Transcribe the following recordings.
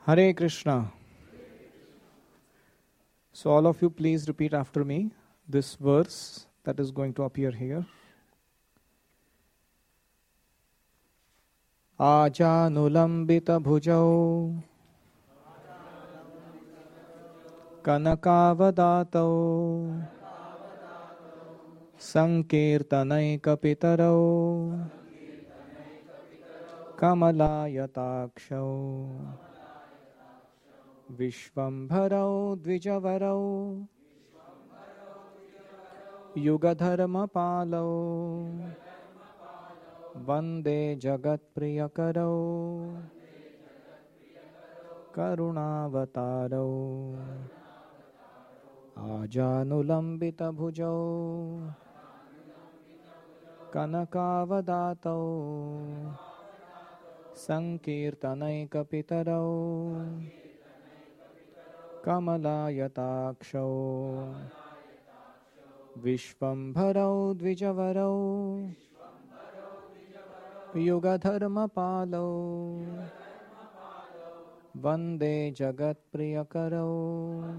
Hare Krishna. So all of you please repeat after me this verse that is going to appear here. Ajanulambita bhujau kanakavadato sankirtanaikapitaro kamalayatakshav Vishvambharau Dvijavarau Yugadharmapalau Vande Jagat Priyakarau Karunavatarau Ajanulambita Bhujau Kanakavadatau Sankirtanaikapitarau Kamalayatakshav Vishvambharau Dvijavarau Yugadharmapalau Vande Jagat Priyakarau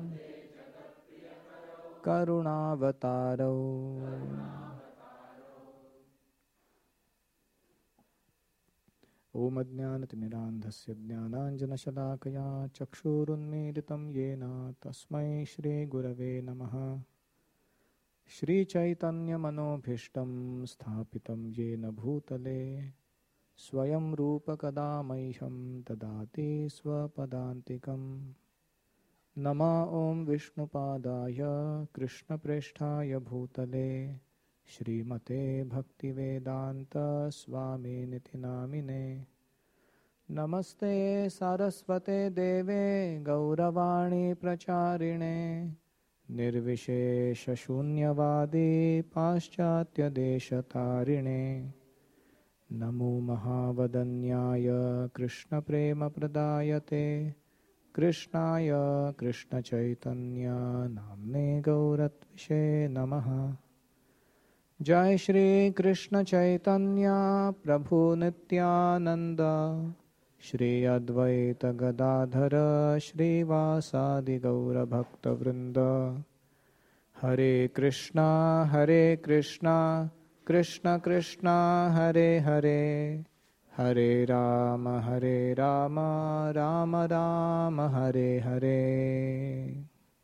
Karunavatarau. Om Ajnanatimirandhasya Jnananjanashalakaya Chakshurunmilitam Yena Tasmai Shri Gurave Namaha. Shri Chaitanya Manobhishtam Sthapitam Yena Bhutale Swayam Rupa Kadamaiham Dadati Swapadantikam. Nama Om Vishnupadaya Krishna Presthaya Bhutale Shrimate Bhaktivedanta Swami Niti Namine. Namaste Saraswate Deve Gauravani Pracharine Nirvishesha Shunyavadi Paschatya Deshatarine. Namo Mahavadanyaya Krishna Prema Pradayate Krishnaya Krishna Chaitanya Namne Gauratvishe Namaha. Jai Shri Krishna Chaitanya Prabhu Nityananda Shri Advaita Gadadhara Shri Vasadi Gaura Bhakta Vrinda. Hare Krishna Krishna Krishna Hare Hare Hare Rama Rama Rama Hare Hare.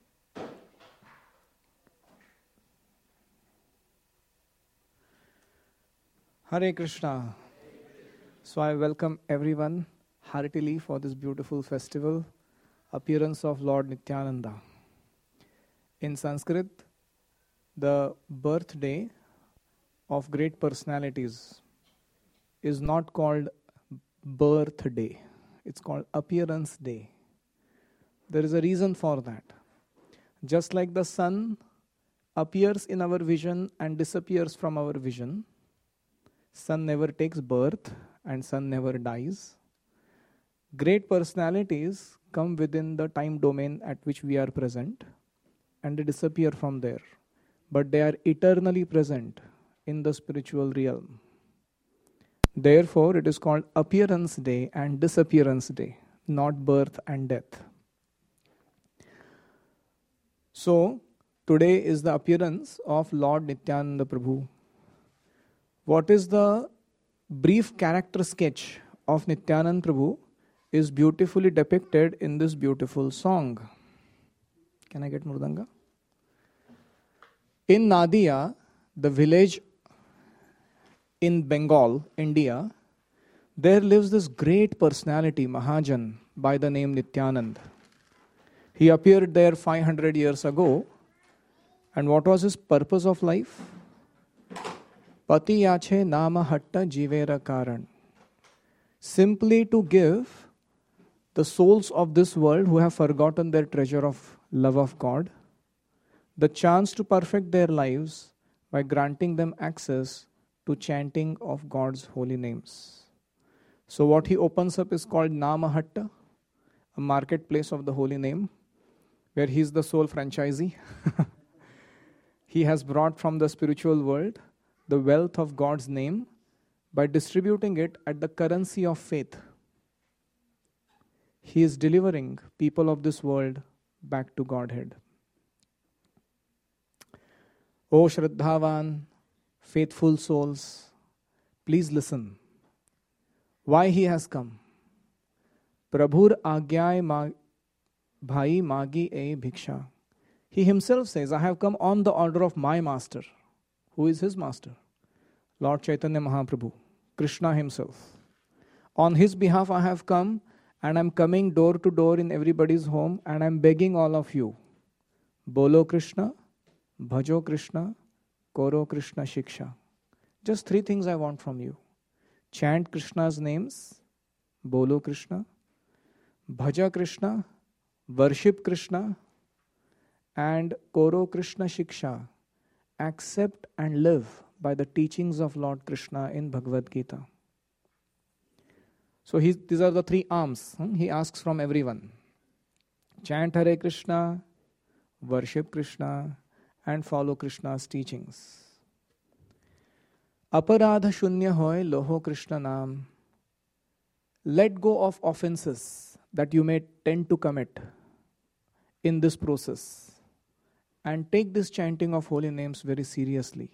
Hare Krishna. So I welcome everyone heartily for this beautiful festival, appearance of Lord Nityananda. In Sanskrit, the birthday of great personalities is not called birthday. It's called appearance day. There is a reason for that. Just like the sun appears in our vision and disappears from our vision, sun never takes birth and sun never dies. Great personalities come within the time domain at which we are present and they disappear from there. But they are eternally present in the spiritual realm. Therefore, it is called appearance day and disappearance day, not birth and death. So, today is the appearance of Lord Nityananda Prabhu. What is the brief character sketch of Nityananda Prabhu is beautifully depicted in this beautiful song. Can I get Murdanga? In Nadia, the village in Bengal, India, there lives this great personality, Mahajan, by the name Nityanand. He appeared there 500 years ago. And what was his purpose of life? Pati yache nama hatta jivera karan. Simply to give the souls of this world who have forgotten their treasure of love of God the chance to perfect their lives by granting them access to chanting of God's holy names. So what he opens up is called Namahatta, a marketplace of the holy name, where he is the sole franchisee. He has brought from the spiritual world the wealth of God's name by distributing it at the currency of faith. He is delivering people of this world back to Godhead. O Shraddhavan, faithful souls, please listen. Why he has come. Prabhur Agyay Bhai Magi E Bhiksha. He himself says, I have come on the order of my master. Who is his master? Lord Chaitanya Mahaprabhu, Krishna himself. On his behalf I have come, and I'm coming door to door in everybody's home, and I'm begging all of you, Bolo Krishna, Bhajo Krishna, Koro Krishna Shiksha. Just 3 things I want from you. Chant Krishna's names, Bolo Krishna, Bhaja Krishna, worship Krishna, and Koro Krishna Shiksha. Accept and live by the teachings of Lord Krishna in Bhagavad Gita. So these are the 3 arms he asks from everyone. Chant Hare Krishna, worship Krishna, and follow Krishna's teachings. Aparadha shunya hoy loho Krishna naam. Let go of offenses that you may tend to commit in this process. And take this chanting of holy names very seriously.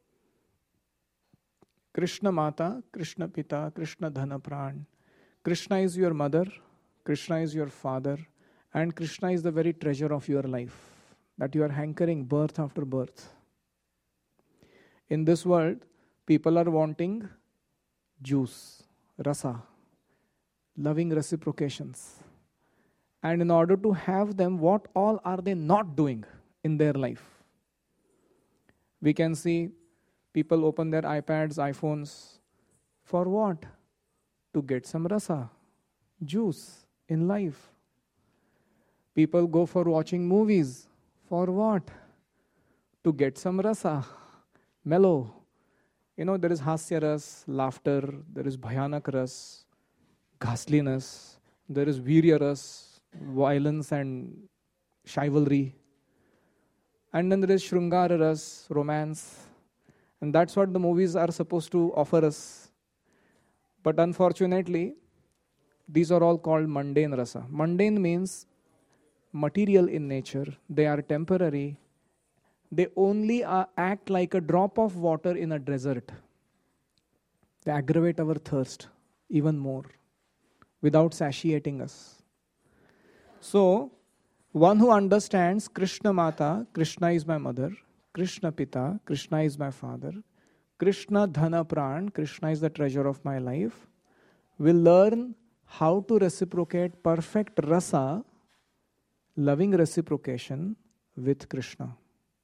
Krishna Mata, Krishna Pita, Krishna Dhana Pran. Krishna is your mother, Krishna is your father, and Krishna is the very treasure of your life that you are hankering birth after birth. In this world, people are wanting juice, rasa, loving reciprocations. And in order to have them, what all are they not doing in their life? We can see people open their iPads, iPhones. For what? To get some rasa, juice in life. People go for watching movies. For what? To get some rasa, mellow. There is hasya ras, laughter. There is bhayanak ras, ghastliness. There is virya ras, violence and chivalry. And then there is Shrungara ras, romance. And that's what the movies are supposed to offer us. But unfortunately, these are all called mundane rasa. Mundane means material in nature. They are temporary. They only act like a drop of water in a desert. They aggravate our thirst even more without satiating us. So, one who understands Krishna Mata, Krishna is my mother, Krishna Pita, Krishna is my father, Krishna Dhana Pran, Krishna is the treasure of my life, will learn how to reciprocate perfect rasa, loving reciprocation with Krishna.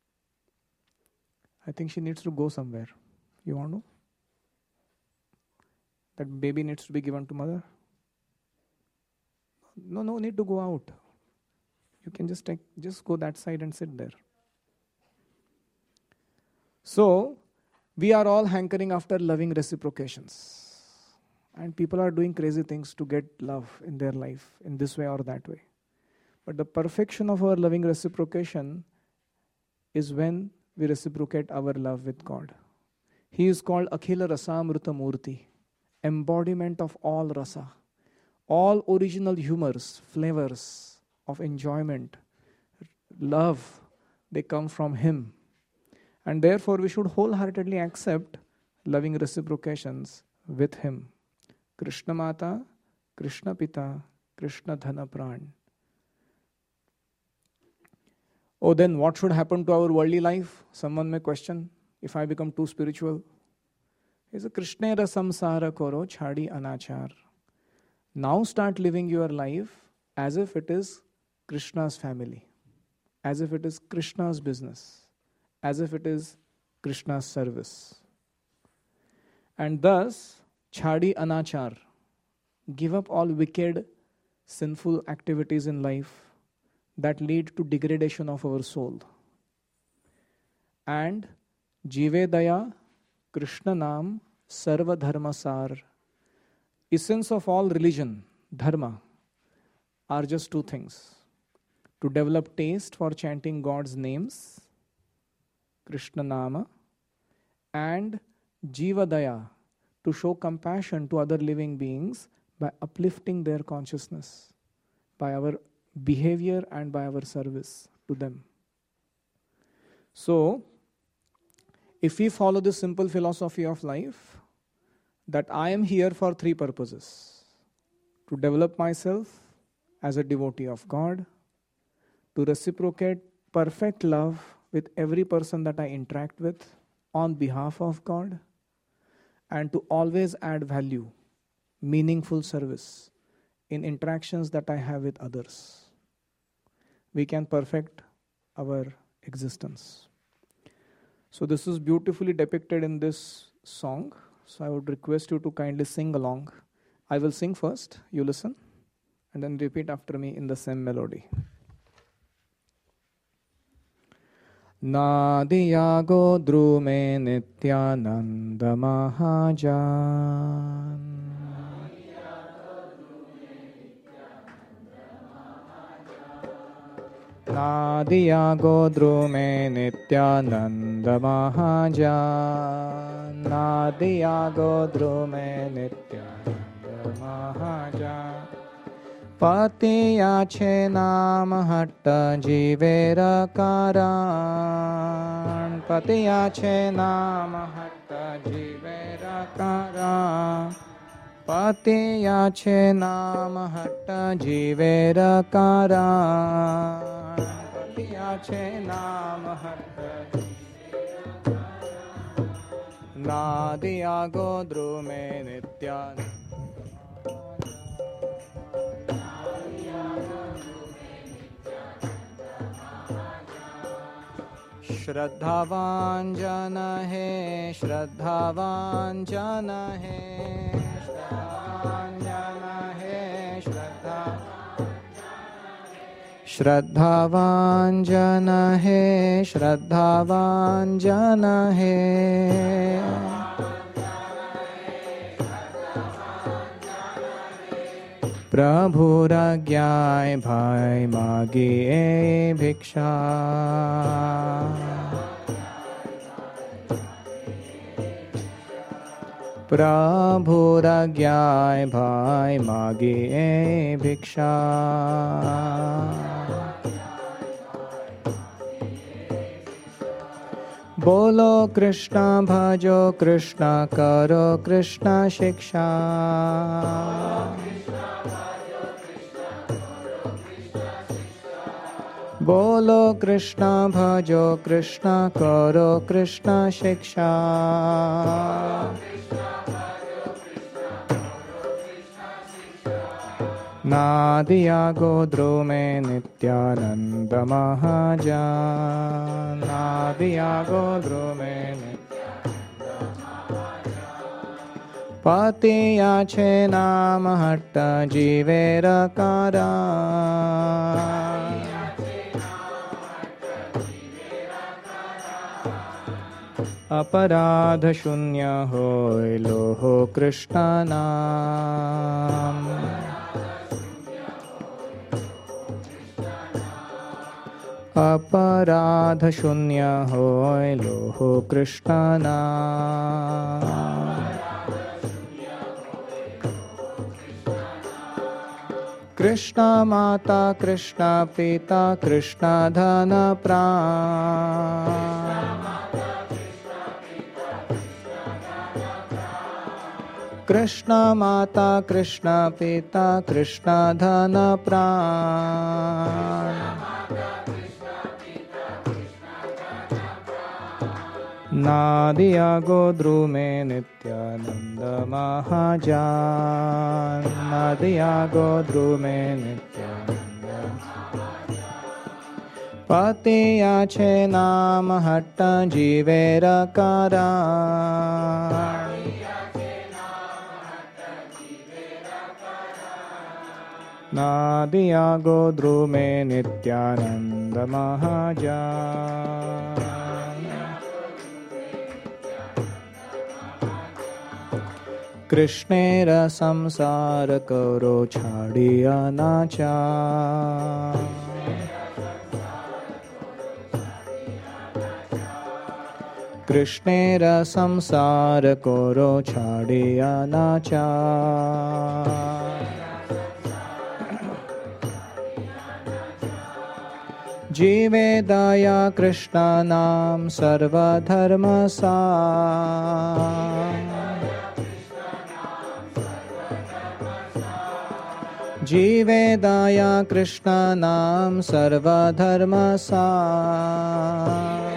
I think she needs to go somewhere. You want to? That baby needs to be given to mother? No need to go out. You can just go that side and sit there. So, we are all hankering after loving reciprocations. And people are doing crazy things to get love in their life, in this way or that way. But the perfection of our loving reciprocation is when we reciprocate our love with God. He is called Akhila Rasamrita Murti, embodiment of all rasa. All original humors, flavors of enjoyment, love, they come from Him. And therefore we should wholeheartedly accept loving reciprocations with Him. Krishna Mata, Krishna Pita, Krishna Dhana Pran. Oh, then what should happen to our worldly life? Someone may question, if I become too spiritual. It's a Krishna samsara koro chhadi anachar. Now start living your life as if it is Krishna's family, as if it is Krishna's business, as if it is Krishna's service. And thus, chhadi anachar, give up all wicked, sinful activities in life that lead to degradation of our soul. And Jive Daya, Krishna Nam, Sarva Dharma Sar. Essence of all religion, dharma, are just 2 things. To develop taste for chanting God's names, Krishna Nama, and Jiva Daya, to show compassion to other living beings by uplifting their consciousness. by our behavior and by our service to them. So, if we follow this simple philosophy of life, that I am here for three purposes: to develop myself as a devotee of God, to reciprocate perfect love with every person that I interact with on behalf of God, and to always add value, meaningful service in interactions that I have with others, we can perfect our existence. So this is beautifully depicted in this song. So I would request you to kindly sing along. I will sing first, you listen, and then repeat after me in the same melody. Nadiya Godrume Nityananda Mahajan. Nadiya Godrume Nityananda Mahajan. Nadiya Godrume Nityananda Mahajan. Patiya che naam hatta jivera karan. Patiya che naam hatta jivera karan. Patiya che naam hatta jivera karan. Patiya che naam hatta jivera karan. Nadiya Godrume Nityananda. श्रद्धावान जन है, श्रद्धावान जन है, श्रद्धावान जन है, श्रद्धावान जन है, श्रद्धावान जन है। प्रभुर आज्ञाय भाई मागिए भिक्षा। प्रभुर आज्ञाय भाई मागिए भिक्षा। बोलो कृष्ण भजो कृष्ण करो कृष्ण शिक्षा। बोलो कृष्ण भजो कृष्ण करो कृष्ण शिक्षा। Nadia गोद्रुमे Nityanand महाजान। Nadia गोद्रुमे patiya che naam hatta jivera karan. अपराध शून्य होय लोहो कृष्ण नाम। अपराध शून्य होय लोहो कृष्ण नाम। कृष्ण माता कृष्ण पिता कृष्ण धन प्राण। कृष्ण माता कृष्ण पिता कृष्ण धन प्राण। Nadia गोद्रुमे Nityanand महाजान। Nadia गोद्रुमे Nityanand. patiya che naam hatta jivera karan. Nadia गोद्रुमे Nityanand महाजान। कृष्णेर संसार करो छाड़िया नाचार। कृष्णेर संसार करो छाड़िया नाचार। जीवेदाया कृष्णानां सर्वधर्मसार जीवेदाया कृष्णानां सर्वधर्मसार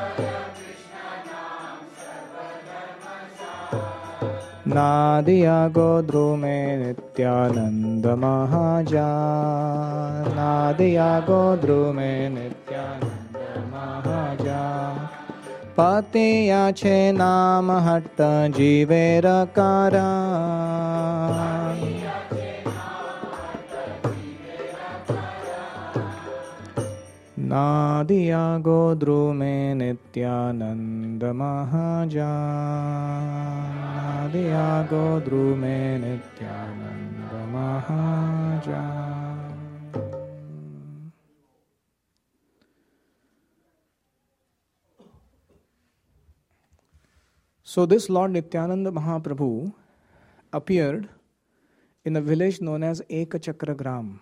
नादिया गोद्रुमे नित्यानंद महाजान नादिया गोद्रुमे नित्यानंद महाजान पतिया छे नाम हट्ट जीवेर कारण Nadia गोद्रुमे Nityanand महाजान Nadia गोद्रुमे Nityanand महाजान. So this Lord Nityananda Mahaprabhu appeared in a village known as Ekachakragram.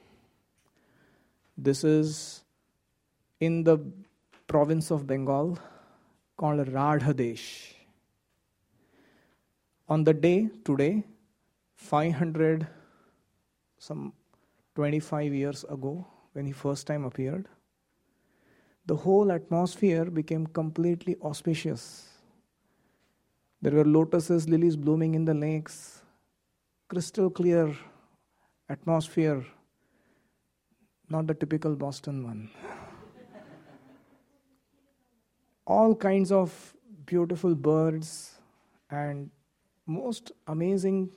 This is in the province of Bengal called Radhadesh. On the day today, 525 years ago, when he first time appeared, the whole atmosphere became completely auspicious. There were lotuses, lilies blooming in the lakes, crystal clear atmosphere, not the typical Boston one. All kinds of beautiful birds and most amazing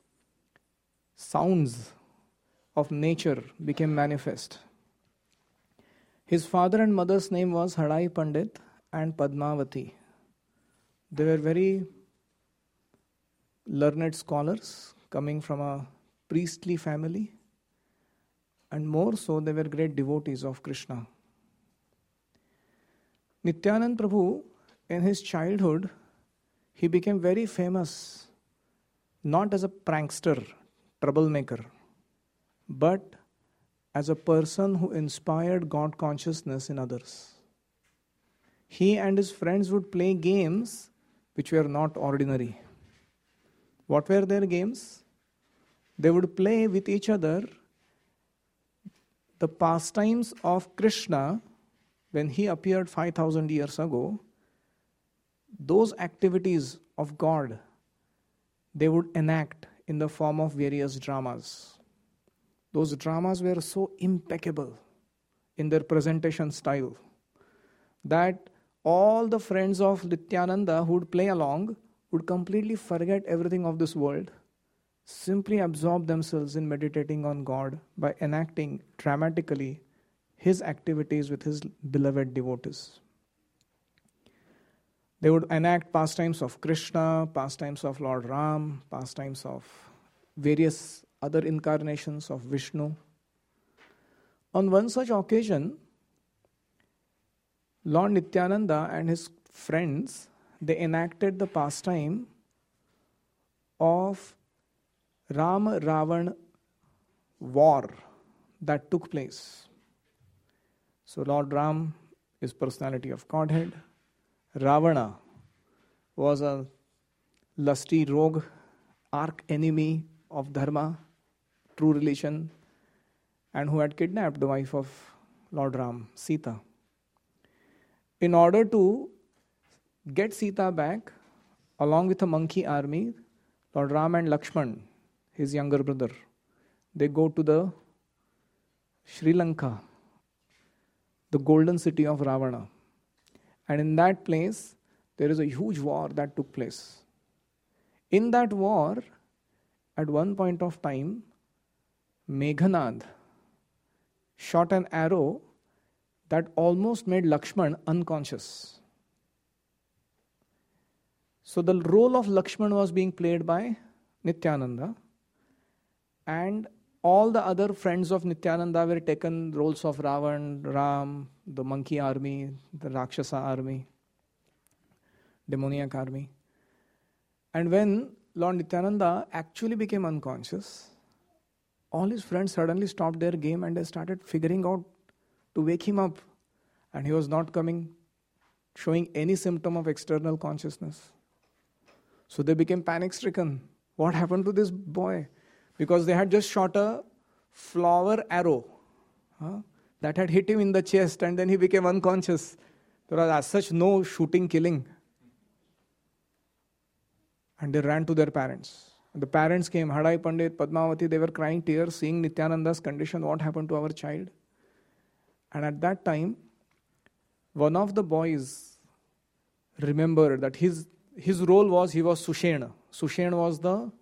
sounds of nature became manifest. His father and mother's name was Hadai Pandit and Padmavati. They were very learned scholars coming from a priestly family, and more so they were great devotees of Krishna. Nityanand Prabhu, in his childhood, he became very famous, not as a prankster, troublemaker, but as a person who inspired God consciousness in others. He and his friends would play games which were not ordinary. What were their games? They would play with each other the pastimes of Krishna when he appeared 5,000 years ago. Those activities of God, they would enact in the form of various dramas. Those dramas were so impeccable in their presentation style that all the friends of Nityananda who would play along would completely forget everything of this world, simply absorb themselves in meditating on God by enacting dramatically his activities with his beloved devotees. They would enact pastimes of Krishna, pastimes of Lord Ram, pastimes of various other incarnations of Vishnu. On one such occasion, Lord Nityananda and his friends, they enacted the pastime of Ram-Ravan war that took place. So Lord Ram is personality of Godhead. Ravana was a lusty rogue, arch enemy of Dharma, true religion, and who had kidnapped the wife of Lord Ram, Sita. In order to get Sita back, along with a monkey army, Lord Ram and Lakshman, his younger brother, they go to the Sri Lanka, the golden city of Ravana. And in that place, there is a huge war that took place. In that war, at one point of time, Meghanad shot an arrow that almost made Lakshman unconscious. So the role of Lakshman was being played by Nityananda, and all the other friends of Nityananda were taken roles of Ravan, Ram, the monkey army, the Rakshasa army, demoniac army. And when Lord Nityananda actually became unconscious, all his friends suddenly stopped their game and they started figuring out to wake him up. And he was not coming, showing any symptom of external consciousness. So they became panic-stricken. What happened to this boy? Because they had just shot a flower arrow that had hit him in the chest, and then he became unconscious. There was as such no shooting killing. And they ran to their parents. And the parents came, Hadai Pandit, Padmavati, they were crying tears, seeing Nityananda's condition, what happened to our child. And at that time, one of the boys remembered that his role was, he was Sushena. Sushena was the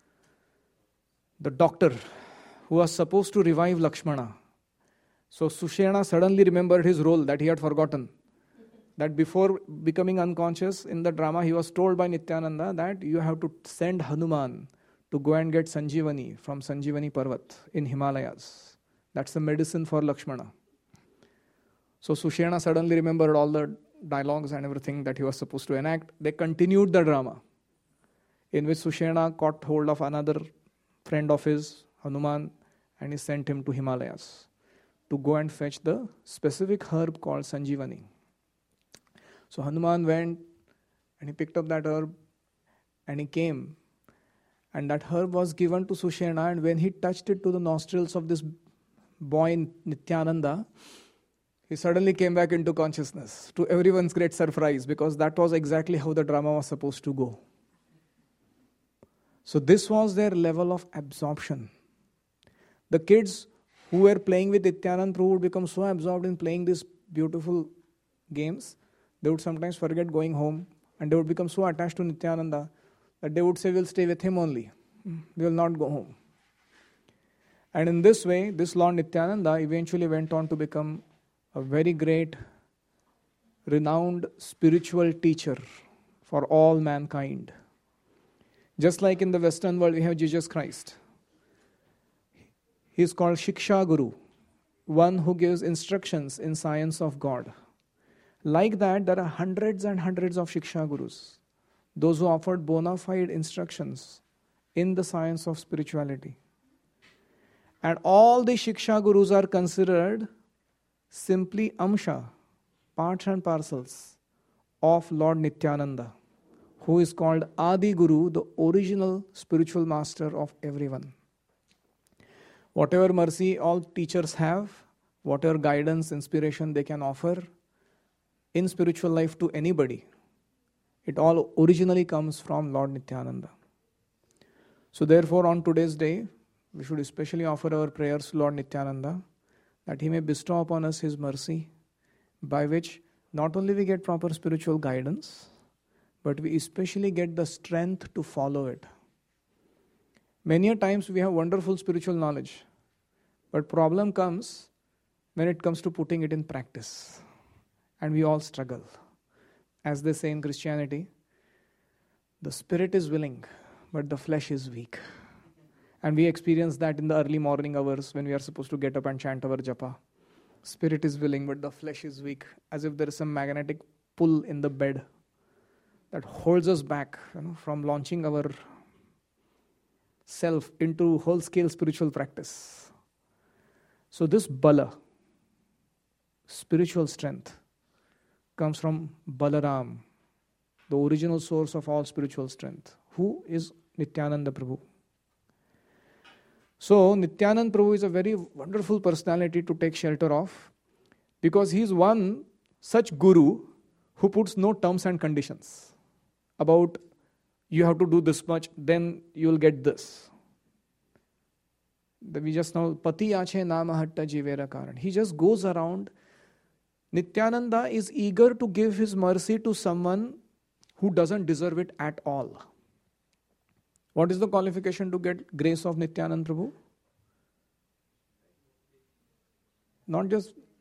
doctor who was supposed to revive Lakshmana. So Sushena suddenly remembered his role that he had forgotten. That before becoming unconscious in the drama, he was told by Nityananda that you have to send Hanuman to go and get Sanjeevani from Sanjeevani Parvat in Himalayas. That's the medicine for Lakshmana. So Sushena suddenly remembered all the dialogues and everything that he was supposed to enact. They continued the drama, in which Sushena caught hold of another friend of his, Hanuman, and he sent him to Himalayas to go and fetch the specific herb called Sanjeevani. So Hanuman went and he picked up that herb and he came. And that herb was given to Sushena, and when he touched it to the nostrils of this boy Nityananda, he suddenly came back into consciousness, to everyone's great surprise, because that was exactly how the drama was supposed to go. So this was their level of absorption. The kids who were playing with Nityananda Prabhu would become so absorbed in playing these beautiful games, they would sometimes forget going home, and they would become so attached to Nityananda that they would say, we'll stay with him only. We will not go home. And in this way, this Lord Nityananda eventually went on to become a very great, renowned spiritual teacher for all mankind. Just like in the Western world, we have Jesus Christ. He is called Shiksha Guru, one who gives instructions in science of God. Like that, there are hundreds and hundreds of Shiksha Gurus, those who offered bona fide instructions in the science of spirituality. And all the Shiksha Gurus are considered simply Amsha, parts and parcels of Lord Nityananda, who is called Adi Guru, the original spiritual master of everyone. Whatever mercy all teachers have, whatever guidance, inspiration they can offer in spiritual life to anybody, it all originally comes from Lord Nityananda. So therefore, on today's day, we should especially offer our prayers to Lord Nityananda, that he may bestow upon us his mercy, by which not only we get proper spiritual guidance, but we especially get the strength to follow it. Many a times we have wonderful spiritual knowledge, but problem comes when it comes to putting it in practice. And we all struggle. As they say in Christianity, the spirit is willing, but the flesh is weak. And we experience that in the early morning hours when we are supposed to get up and chant our japa. Spirit is willing, but the flesh is weak, as if there is some magnetic pull in the bed that holds us back, from launching our self into whole-scale spiritual practice. So this bala, spiritual strength, comes from Balaram, the original source of all spiritual strength, who is Nityananda Prabhu. So Nityananda Prabhu is a very wonderful personality to take shelter of, because he is one such guru who puts no terms and conditions about you have to do this much, then you will get this. We just know, Pati Ache Namahatta Jivera Karan. He just goes around. Nityananda is eager to give his mercy to someone who doesn't deserve it at all. What is the qualification to get grace of Nityananda Prabhu? Not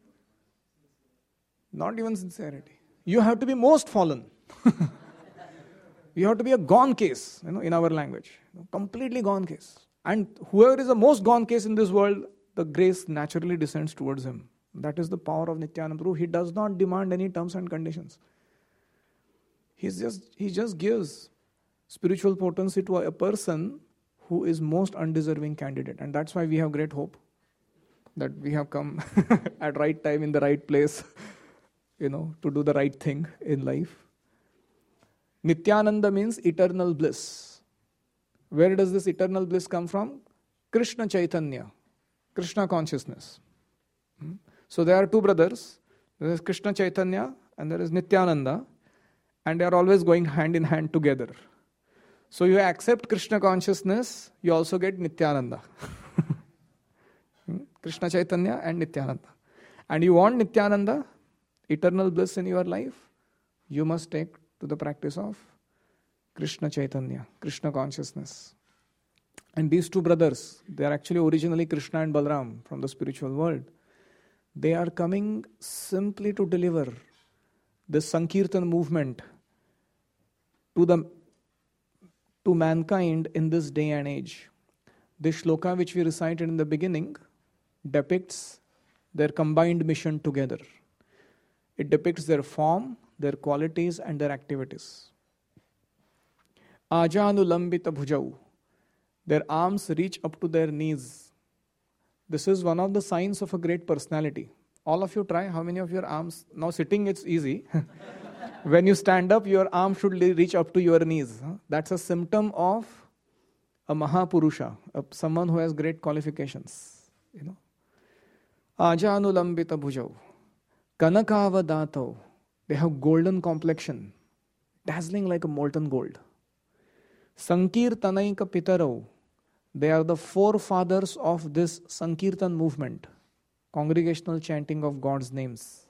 even sincerity. You have to be most fallen. You have to be a gone case, in our language. Completely gone case. And whoever is the most gone case in this world, the grace naturally descends towards him. That is the power of Nityananda Prabhu. He does not demand any terms and conditions. He just gives spiritual potency to a person who is most undeserving candidate. And that's why we have great hope. that we have come at right time in the right place, to do the right thing in life. Nityananda means eternal bliss. Where does this eternal bliss come from? Krishna Chaitanya, Krishna consciousness. So there are two brothers. There is Krishna Chaitanya and there is Nityananda, and they are always going hand in hand together. So you accept Krishna consciousness, you also get Nityananda. Krishna Chaitanya and Nityananda. And you want Nityananda, eternal bliss in your life, you must take to the practice of Krishna Chaitanya, Krishna consciousness. And these two brothers, they are actually originally Krishna and Balaram from the spiritual world. They are coming simply to deliver this Sankirtan movement to mankind in this day and age. This shloka which we recited in the beginning depicts their combined mission together. It depicts their form, their qualities and their activities. Ajanulambita bhujau. Their arms reach up to their knees. This is one of the signs of a great personality. All of you try. How many of your arms? Now sitting it's easy. When you stand up, your arm should reach up to your knees. That's a symptom of a Mahapurusha, someone who has great qualifications. Ajanulambita bhujau. Kanakavadato. They have golden complexion, dazzling like a molten gold. Sankirtanaika Pitarau. They are the forefathers of this Sankirtan movement, congregational chanting of God's names.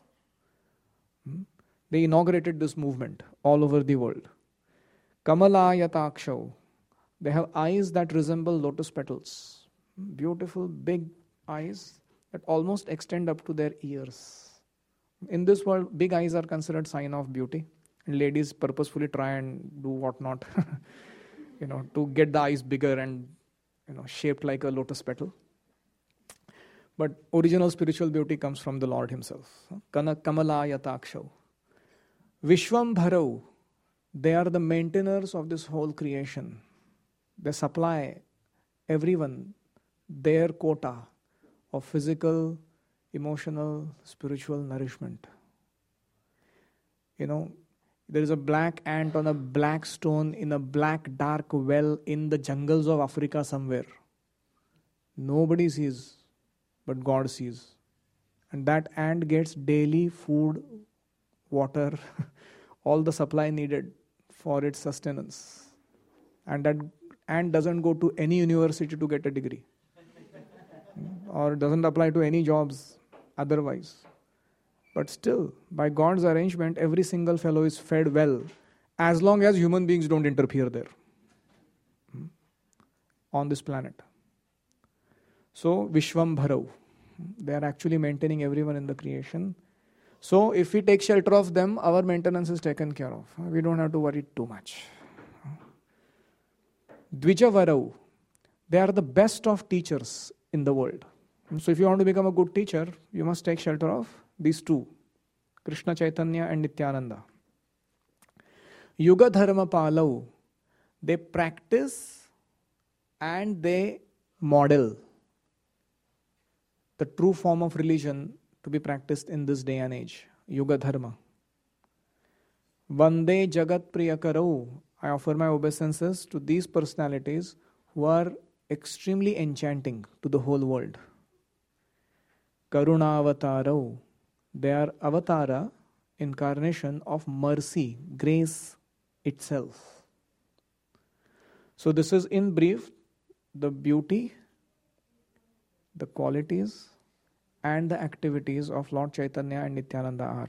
They inaugurated this movement all over the world. Kamalayatakshav. They have eyes that resemble lotus petals. Beautiful, big eyes that almost extend up to their ears. In this world, big eyes are considered sign of beauty. And ladies purposefully try and do whatnot, to get the eyes bigger and, shaped like a lotus petal. But original spiritual beauty comes from the Lord Himself. Kamalayatakshav. Vishwambharau. They are the maintainers of this whole creation. They supply everyone their quota of physical, emotional, spiritual nourishment. There is a black ant on a black stone in a black dark well in the jungles of Africa somewhere. Nobody sees, but God sees. And that ant gets daily food, water, all the supply needed for its sustenance. And that ant doesn't go to any university to get a degree. Or doesn't apply to any jobs otherwise. But still, by God's arrangement, every single fellow is fed well, as long as human beings don't interfere there on this planet. So, Vishwambharau, they are actually maintaining everyone in the creation. So, if we take shelter of them, our maintenance is taken care of. We don't have to worry too much. Dvijavarau, they are the best of teachers in the world. So, if you want to become a good teacher, you must take shelter of these two, Krishna Chaitanya and Nityananda. Yuga Dharma Palau, they practice and they model the true form of religion to be practiced in this day and age, Yuga Dharma. Vande Jagat Priyakarau, I offer my obeisances to these personalities who are extremely enchanting to the whole world. Karuna Avatarau, they are avatara, incarnation of mercy, grace itself. So this is in brief the beauty, the qualities and the activities of Lord Chaitanya and Nityananda are.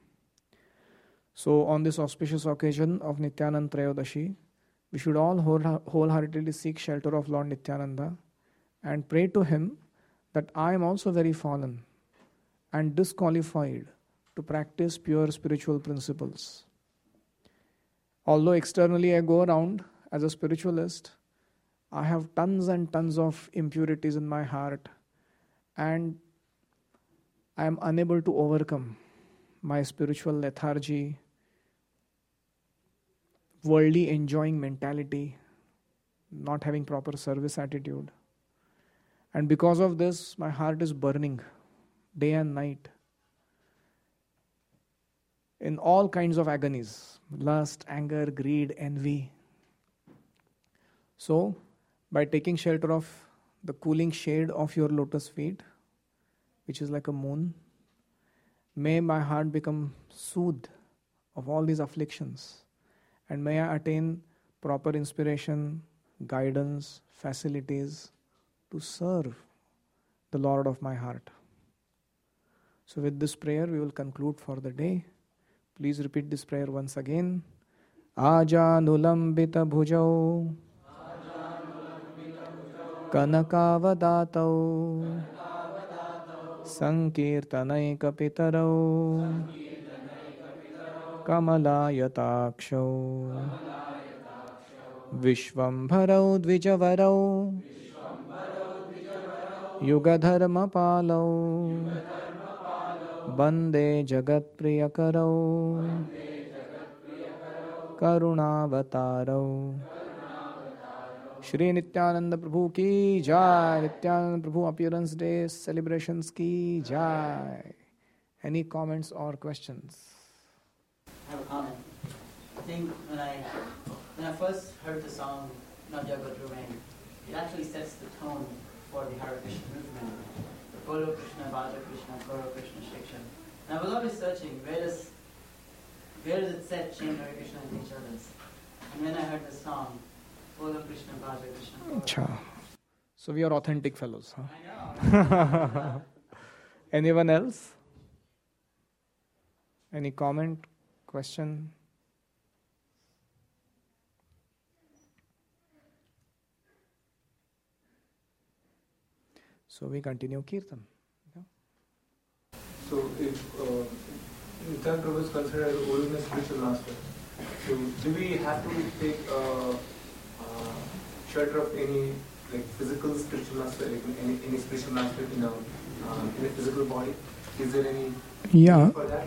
So on this auspicious occasion of Nityanand Trayodashi, we should all wholeheartedly seek shelter of Lord Nityananda and pray to him that I am also very fallen and disqualified to practice pure spiritual principles. Although externally I go around as a spiritualist, I have tons and tons of impurities in my heart and I am unable to overcome my spiritual lethargy, worldly enjoying mentality, not having proper service attitude. And because of this, my heart is burning day and night in all kinds of agonies: lust, anger, greed, envy. So, by taking shelter of the cooling shade of your lotus feet, which is like a moon, may my heart become soothed of all these afflictions, and may I attain proper inspiration, guidance, facilities to serve the Lord of my heart. So with this prayer, we will conclude for the day. Please repeat this prayer once again. Ajanulambita bhujau Kanakavadatau Sankirtanaikapitarau Kamalayatakshav Vishvambharau Dvijavarau Yugadharmapalau Bande Jagatpriyakarau Karunavatarau. Shri Nityananda Prabhu ki jai. Nityananda Prabhu Appearance Day celebrations ki jai. Any comments or questions? I have a comment. I think when I first heard the song Navjagat Remain, it actually sets the tone for the Hare Krishna movement. Golo Krishna, Bhaja Krishna, Goro Krishna, Shiksha. And I was always searching, where does it set Chain Hare Krishna and each other's? And when I heard the song, Golo Krishna, Bhaja Krishna, Goro Krishna. So we are authentic fellows, huh? I know. Anyone else? Any comment, question? So we continue Kirtan. Yeah. So if Nityananda Prabhu is considered as the original spiritual master, so do we have to take shelter of any like physical spiritual master, like any spiritual master in a physical body? Is there any Yeah. for that?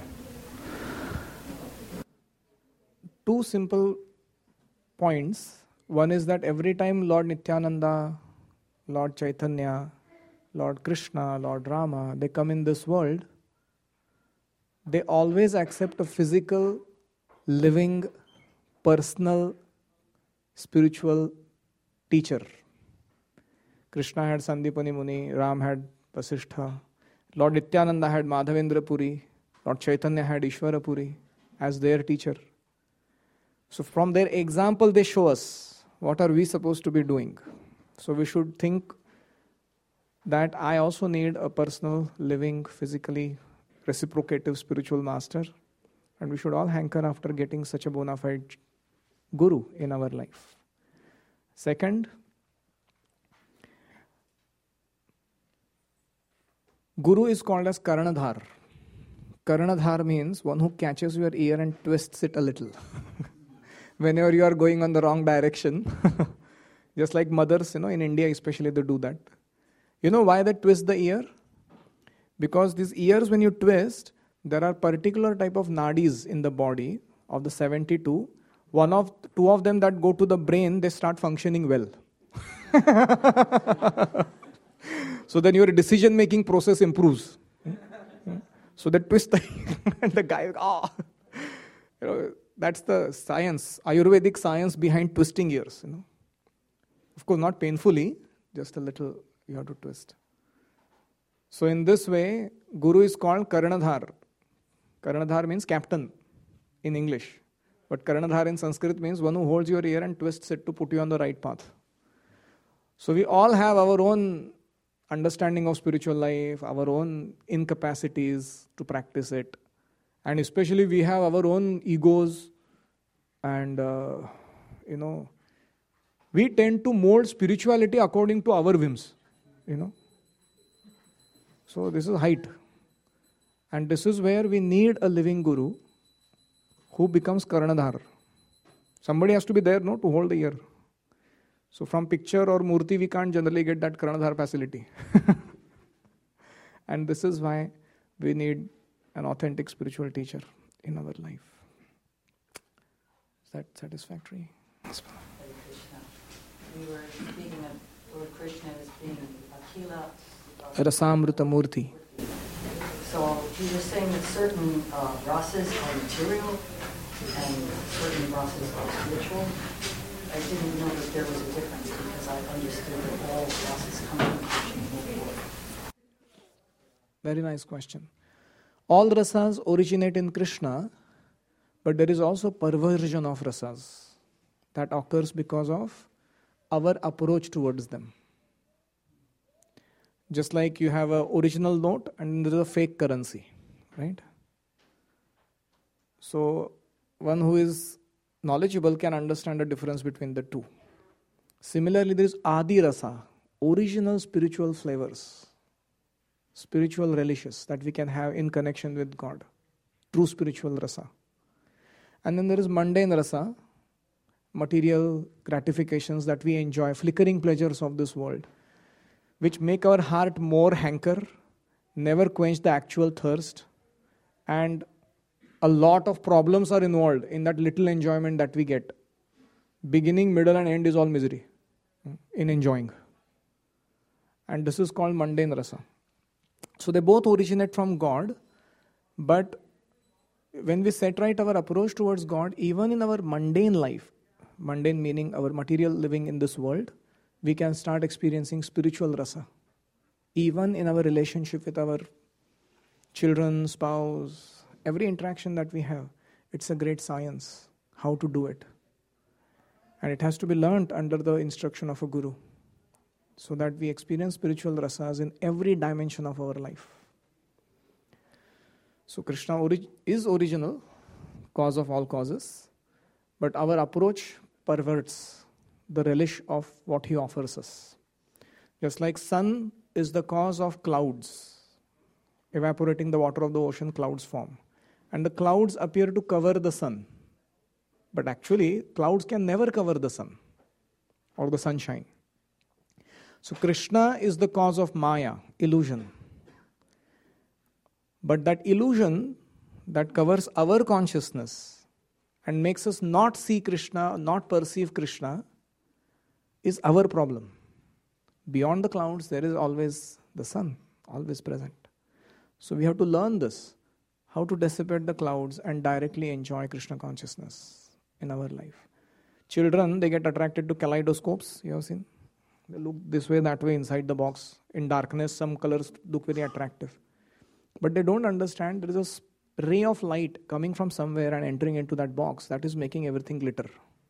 Two simple points. One is that every time Lord Nityananda, Lord Chaitanya, Lord Krishna, Lord Rama, they come in this world, they always accept a physical, living, personal, spiritual teacher. Krishna had Sandipani Muni, Ram had Vasishtha, Lord Nityananda had Madhavendra Puri, Lord Chaitanya had Ishvara Puri as their teacher. So from their example, they show us what are we supposed to be doing. So we should think that I also need a personal, living, physically reciprocative spiritual master, and we should all hanker after getting such a bona fide guru in our life. Second, guru is called as Karnadhar. Karnadhar means one who catches your ear and twists it a little. Whenever you are going on the wrong direction, just like mothers, in India especially, they do that. You know why they twist the ear? Because these ears, when you twist, there are particular type of nadis in the body of the 72. Two of them that go to the brain, they start functioning well. So then your decision-making process improves. So they twist the ear and the guy, that's the science, Ayurvedic science behind twisting ears. Of course, not painfully, just a little you have to twist. So in this way, Guru is called Karnadhar. Karnadhar means captain in English. But Karnadhar in Sanskrit means one who holds your ear and twists it to put you on the right path. So we all have our own understanding of spiritual life, our own incapacities to practice it. And especially we have our own egos and, we tend to mold spirituality according to our whims, So this is height. And this is where we need a living guru who becomes Karnadhar. Somebody has to be there, to hold the ear. So from picture or murti, we can't generally get that Karnadhar facility. And this is why we need an authentic spiritual teacher in our life. Is that satisfactory? Hare Krishna. We were speaking Lord Krishna as being Akhila Rasamrita Murti. So you were saying that certain rasas are material and certain rasas are spiritual. I didn't know that there was a difference because I understood that all rasas come from Krishna. Very nice question. All rasas originate in Krishna, but there is also perversion of rasas that occurs because of our approach towards them. Just like you have an original note and there is a fake currency, right? So one who is knowledgeable can understand the difference between the two. Similarly, there is Adi Rasa, original spiritual flavors, spiritual relishes that we can have in connection with God, true spiritual rasa. And then there is mundane rasa, material gratifications that we enjoy, flickering pleasures of this world, which make our heart more hanker, never quench the actual thirst, and a lot of problems are involved in that little enjoyment that we get. Beginning, middle and end is all misery in enjoying. And this is called mundane rasa. So they both originate from God, but when we set right our approach towards God, even in our mundane life, mundane meaning our material living in this world, we can start experiencing spiritual rasa. Even in our relationship with our children, spouse, every interaction that we have, it's a great science how to do it. And it has to be learnt under the instruction of a guru, so that we experience spiritual rasas in every dimension of our life. So Krishna is original, cause of all causes, but our approach perverts the relish of what he offers us. Just like sun is the cause of clouds. Evaporating the water of the ocean, clouds form. And the clouds appear to cover the sun. But actually, clouds can never cover the sun or the sunshine. So Krishna is the cause of Maya, illusion. But that illusion that covers our consciousness and makes us not see Krishna, not perceive Krishna, is our problem. Beyond the clouds, there is always the sun, always present. So we have to learn this, how to dissipate the clouds and directly enjoy Krishna consciousness in our life. Children, they get attracted to kaleidoscopes, you have seen? They look this way, that way inside the box. In darkness, some colors look very attractive. But they don't understand there is a ray of light coming from somewhere and entering into that box that is making everything glitter.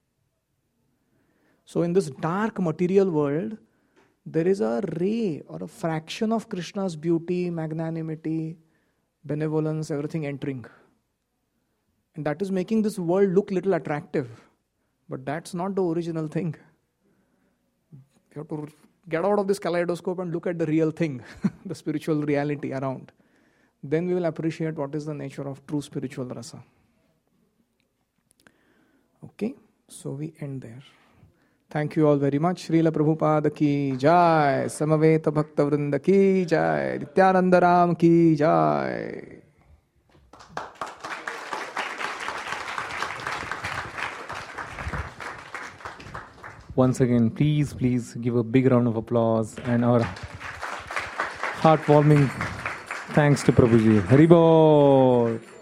So in this dark material world, there is a ray or a fraction of Krishna's beauty, magnanimity, benevolence, everything entering. And that is making this world look little attractive. But that's not the original thing. You have to get out of this kaleidoscope and look at the real thing, the spiritual reality around. Then we will appreciate what is the nature of true spiritual rasa. Okay, so we end there. Thank you all very much. Srila Prabhupada ki jai, Samaveta Bhakta Vrinda ki jai, Nityananda Ram ki jai. Once again, please give a big round of applause and our heartwarming thanks to Prabhuji. Haribol.